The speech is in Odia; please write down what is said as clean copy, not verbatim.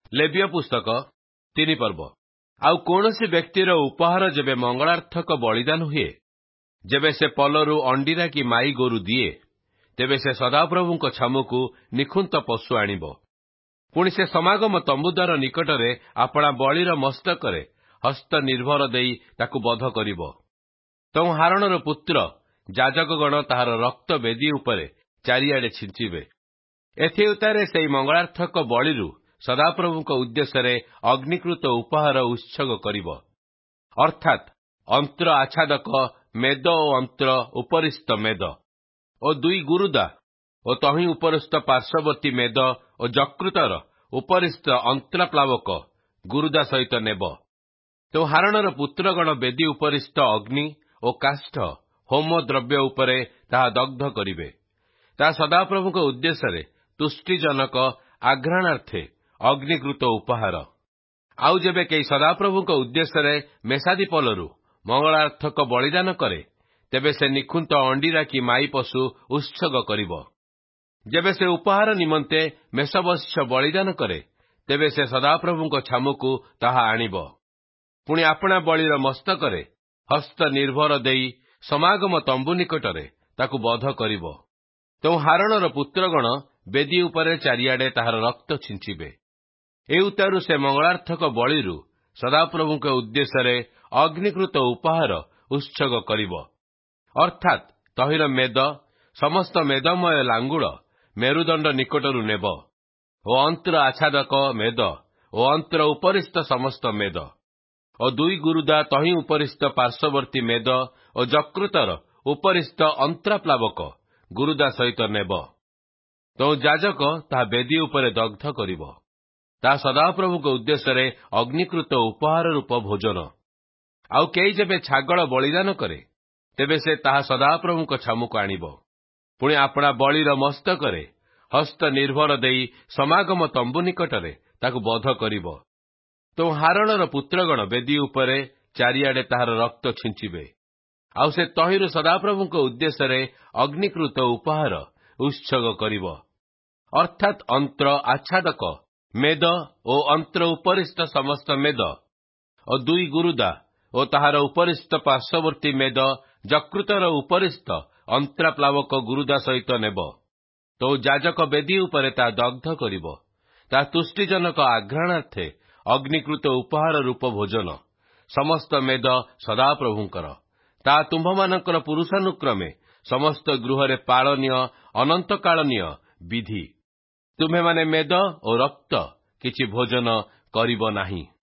ଲେବିୟ ପୁସ୍ତକ 3 ପର୍ବ। ଆଉ କୌଣସି ବ୍ୟକ୍ତିର ଉପହାର ଯେବେ ମଙ୍ଗଳାର୍ଥକ ବଳିଦାନ ହୁଏ, ଯେବେ ସେ ପଲରୁ ଅଣ୍ଡିରା କି ମାଇ ଗୋରୁ ଦିଏ, ତେବେ ସେ ସଦାପ୍ରଭୁଙ୍କ ଛାମୁକୁ ନିଖୁନ୍ତ ପଶୁ ଆଣିବ। ପୁଣି ସେ ସମାଗମ ତମ୍ବୁଦ୍ୱାର ନିକଟରେ ଆପଣା ବଳିର ମସ୍ତକରେ ହସ୍ତ ନିର୍ଭର ଦେଇ ତାକୁ ବଧ କରିବ। ତେଣୁ ହାରଣର ପୁତ୍ର ଯାଜକଗଣ ତାହାର ରକ୍ତ ବେଦୀ ଉପରେ ଚାରିଆଡେ ଛିଞ୍ଚିବେ। ଏଥିଉତ୍ତାରେ ସେହି ମଙ୍ଗଳାର୍ଥକ ବଳିରୁ ସଦାପ୍ରଭୁଙ୍କ ଉଦ୍ଦେଶ୍ୟରେ ଅଗ୍ନିକୃତ ଉପହାର ଉତ୍ସର୍ଗ କରିବ, ଅର୍ଥାତ୍ ଅନ୍ତ୍ର ଆଚ୍ଛାଦକ ମେଦ ଓ ଅନ୍ତ୍ର ଉପରିସ୍ଥ ମେଦ ଓ 2 ଗୁରୁଦା ଓ ତହିଁ ଉପରିସ୍ଥ ପାର୍ଶ୍ୱବର୍ତ୍ତୀ ମେଦ ଓ ଯକୃତର ଉପରିସ୍ଥ ଅନ୍ତ୍ରପ୍ଳାବକ ଗୁରୁଦା ସହିତ ନେବ। ତେଣୁ ହାରଣର ପୁତ୍ରଗଣ ବେଦୀ ଉପରିସ୍ଥ ଅଗ୍ନି ଓ କାଷ୍ଠ ହୋମ ଦ୍ରବ୍ୟ ଉପରେ ତାହା ଦଗ୍ଧ କରିବେ। ତାହା ସଦାପ୍ରଭୁଙ୍କ ଉଦ୍ଦେଶ୍ୟରେ ତୁଷ୍ଟିଜନକ ଆଘ୍ରାଣାର୍ଥେ ଅଗ୍ନିକୃତ ଉପହାର। ଆଉ ଯେବେ କେହି ସଦାପ୍ରଭୁଙ୍କ ଉଦ୍ଦେଶ୍ୟରେ ମେସାଦି ପଲରୁ ମଙ୍ଗଳାର୍ଥକ ବଳିଦାନ କରେ, ତେବେ ସେ ନିଖୁନ୍ତ ଅଣ୍ଡିରା କି ମାଇ ପଶୁ ଉତ୍ସର୍ଗ କରିବ। ଯେବେ ସେ ଉପହାର ନିମନ୍ତେ ମେଷବତ୍ସ ବଳିଦାନ କରେ, ତେବେ ସେ ସଦାପ୍ରଭୁଙ୍କ ଛାମୁକୁ ତାହା ଆଣିବ। ପୁଣି ଆପଣା ବଳିର ମସ୍ତକରେ ହସ୍ତ ନିର୍ଭର ଦେଇ ସମାଗମ ତମ୍ବୁ ନିକଟରେ ତାକୁ ବଧ କରିବ। ତେଣୁ ହାରଣର ପୁତ୍ରଗଣ ବେଦୀ ଉପରେ ଚାରିଆଡେ ତାହାର ରକ୍ତ ଛିଞ୍ଚିବେ। ଏଉତ୍ତାରୁ ସେ ମଙ୍ଗଳାର୍ଥକ ବଳିରୁ ସଦାପ୍ରଭୁଙ୍କ ଉଦ୍ଦେଶ୍ୟରେ ଅଗ୍ନିକୃତ ଉପହାର ଉତ୍ସର୍ଗ କରିବ, ଅର୍ଥାତ୍ ତହିର ମେଦ ସମସ୍ତ ମେଦମୟ ଲାଙ୍ଗୁଳ ମେରୁଦଣ୍ଡ ନିକଟରୁ ନେବ ଓ ଅନ୍ତ୍ର ଆଚ୍ଛାଦକ ମେଦ ଓ ଅନ୍ତ୍ର ଉପରିସ୍ଥ ସମସ୍ତ ମେଦ ଓ 2 ଗୁରୁଦା ତହିଁ ଉପରିସ୍ଥ ପାର୍ଶ୍ୱବର୍ତ୍ତୀ ମେଦ ଓ ଯକୃତର ଉପରିସ୍ଥ ଅନ୍ତ୍ରପ୍ଳାବକ ଗୁରୁଦା ସହିତ ନେବ। ତେଣୁ ଯାଜକ ତାହା ବେଦୀ ଉପରେ ଦଗ୍ଧ କରିବ। ତାହା ସଦାପ୍ରଭୁଙ୍କ ଉଦ୍ଦେଶ୍ୟରେ ଅଗ୍ନିକୃତ ଉପହାର ରୂପ ଭୋଜନ। ଆଉ କେହି ଯେବେ ଛାଗଳ ବଳିଦାନ କରେ, ତେବେ ସେ ତାହା ସଦାପ୍ରଭୁଙ୍କ ଛାମୁକୁ ଆଣିବ। ପୁଣି ଆପଣା ବଳିର ମସ୍ତକରେ ହସ୍ତ ନିର୍ଭର ଦେଇ ସମାଗମ ତମ୍ବୁ ନିକଟରେ ତାକୁ ବଧ କରିବ। ତେଣୁ ହାରଣର ପୁତ୍ରଗଣ ବେଦୀ ଉପରେ ଚାରିଆଡେ ତାହାର ରକ୍ତ ଛିଞ୍ଚିବେ। ଆଉ ସେ ତହିଁରୁ ସଦାପ୍ରଭୁଙ୍କ ଉଦ୍ଦେଶ୍ୟରେ ଅଗ୍ନିକୃତ ଉପହାର ଉତ୍ସର୍ଗ କରିବ, ଅର୍ଥାତ୍ ଅନ୍ତ୍ର ଆଚ୍ଛାଦକ ମେଦ ଓ ଅନ୍ତ୍ର ଉପରିସ୍ଥ ସମସ୍ତ ମେଦ ଓ 2 ଗୁରୁଦା ଓ ତାହାର ଉପରିସ୍ଥ ପାର୍ଶ୍ୱବର୍ତ୍ତୀ ମେଦ ଯକୃତର ଉପରିସ୍ଥ ଅନ୍ତ୍ରପ୍ଳାବକ ଗୁରୁଦା ସହିତ ନେବ। ତେଣୁ ଯାଜକ ବେଦୀ ଉପରେ ତାହା ଦଗ୍ଧ କରିବ। ତାହା ତୁଷ୍ଟିଜନକ ଆଘ୍ରାଣାର୍ଥେ ଅଗ୍ନିକୃତ ଉପହାର ରୂପ ଭୋଜନ। ସମସ୍ତ ମେଦ ସଦାପ୍ରଭୁଙ୍କର। ତାହା ତୁମ୍ଭମାନଙ୍କର ପୁରୁଷାନୁକ୍ରମେ ସମସ୍ତ ଗୃହରେ ପାଳନୀୟ ଅନନ୍ତକାଳନୀୟ ବିଧି। ତୁମ୍ଭେମାନେ ମେଦ ଓ ରକ୍ତ କିଛି ଭୋଜନ କରିବ ନାହିଁ।